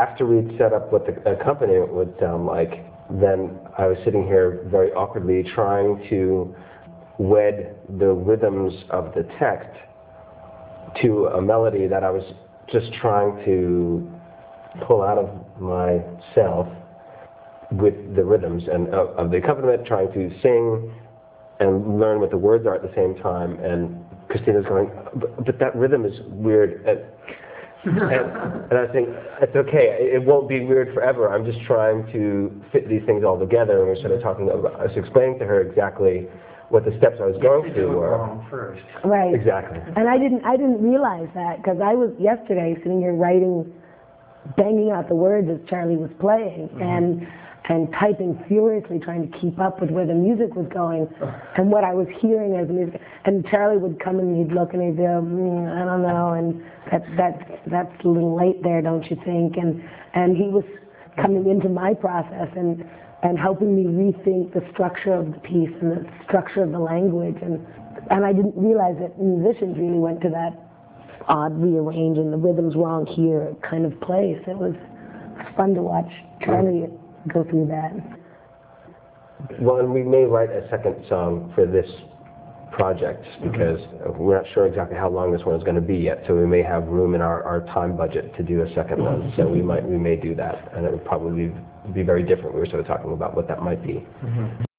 after we'd set up what the accompaniment would sound like, then I was sitting here very awkwardly trying to wed the rhythms of the text to a melody that I was just trying to pull out of myself with the rhythms and of the accompaniment, trying to sing and learn what the words are at the same time. And Christina's going, but that rhythm is weird. And I think, it's okay, it won't be weird forever. I'm just trying to fit these things all together. And we started talking about, I was explaining to her exactly what the steps I was going through were. First. Right. Exactly. And I didn't realize that, because I was yesterday sitting here writing, banging out the words as Charlie was playing, and typing furiously, trying to keep up with where the music was going and what I was hearing as music. And Charlie would come and he'd look and he'd go, I don't know, and that's a little late there, don't you think? And he was coming into my process and helping me rethink the structure of the piece and the structure of the language. And I didn't realize that musicians really went to that odd rearranging the rhythms wrong here kind of place. It was fun to watch Charlie go through that. Well, and we may write a second song for this project because we're not sure exactly how long this one is going to be yet, so we may have room in our time budget to do a second one. So we may do that, and it would probably be very different. We were sort of talking about what that might be.